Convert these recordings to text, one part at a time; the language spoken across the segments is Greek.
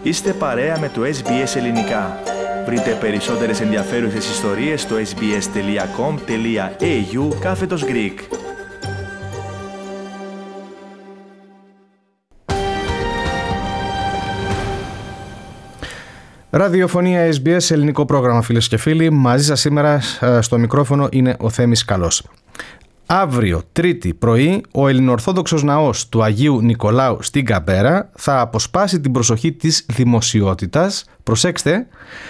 Είστε παρέα με το SBS Ελληνικά. Βρείτε περισσότερες ενδιαφέρουσες ιστορίες στο sbs.com.au/Greek. Ραδιοφωνία SBS, ελληνικό πρόγραμμα, φίλες και φίλοι. Μαζί σας σήμερα στο μικρόφωνο είναι ο Θέμης Καλός. Αύριο, Τρίτη πρωί, ο ελληνοορθόδοξος ναός του Αγίου Νικολάου στην Καμπέρα θα αποσπάσει την προσοχή της δημοσιότητας. Προσέξτε,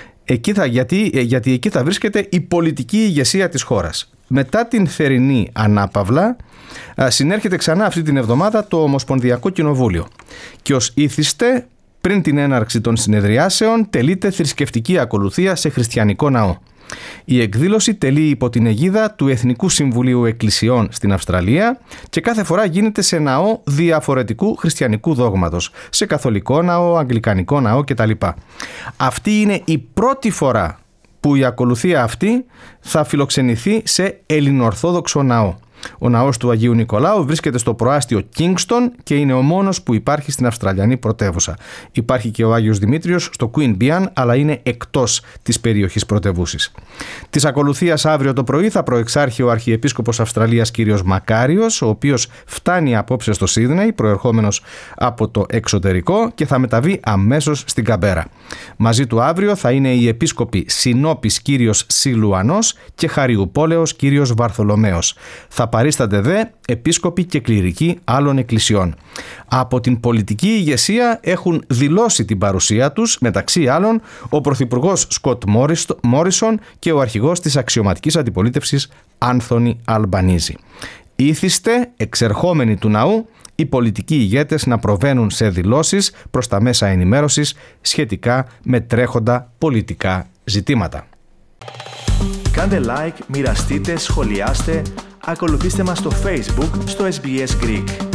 γιατί εκεί θα βρίσκεται η πολιτική ηγεσία της χώρας. Μετά την θερινή ανάπαυλα, συνέρχεται ξανά αυτή την εβδομάδα το Ομοσπονδιακό Κοινοβούλιο. Και ως ήθιστε, πριν την έναρξη των συνεδριάσεων, τελείται θρησκευτική ακολουθία σε χριστιανικό ναό. Η εκδήλωση τελεί υπό την αιγίδα του Εθνικού Συμβουλίου Εκκλησιών στην Αυστραλία και κάθε φορά γίνεται σε ναό διαφορετικού χριστιανικού δόγματος, σε καθολικό ναό, αγγλικανικό ναό κτλ. Αυτή είναι η πρώτη φορά που η ακολουθία αυτή θα φιλοξενηθεί σε ελληνοορθόδοξο ναό. Ο ναός του Αγίου Νικολάου βρίσκεται στο προάστιο Kingston και είναι ο μόνος που υπάρχει στην Αυστραλιανή πρωτεύουσα. Υπάρχει και ο Άγιος Δημήτριος στο Queanbeyan, αλλά είναι εκτός της περιοχής πρωτεύουσης. Της ακολουθίας αύριο το πρωί θα προεξάρχει ο Αρχιεπίσκοπος Αυστραλίας κ. Μακάριος, ο οποίος φτάνει απόψε στο Σίδνεϊ, προερχόμενος από το εξωτερικό, και θα μεταβεί αμέσως στην Καμπέρα. Μαζί του αύριο θα είναι οι επίσκοποι Συνόπης κ. Σιλουανός και Χαριουπόλεως κ. Βαρθολομαίος. Θα παρίστανται δε επίσκοποι και κληρικοί άλλων εκκλησιών. Από την πολιτική ηγεσία έχουν δηλώσει την παρουσία τους, μεταξύ άλλων, ο Πρωθυπουργός Σκοτ Μόρισον και ο αρχηγός της αξιωματικής αντιπολίτευσης Άνθονι Αλμπανίζη. Ήθιστε, εξερχόμενοι του ναού, οι πολιτικοί ηγέτες να προβαίνουν σε δηλώσεις προς τα μέσα ενημέρωσης σχετικά με τρέχοντα πολιτικά ζητήματα. Κάντε like, μοιραστείτε, σχολιάστε, ακολουθήστε μας στο Facebook, στο SBS Greek.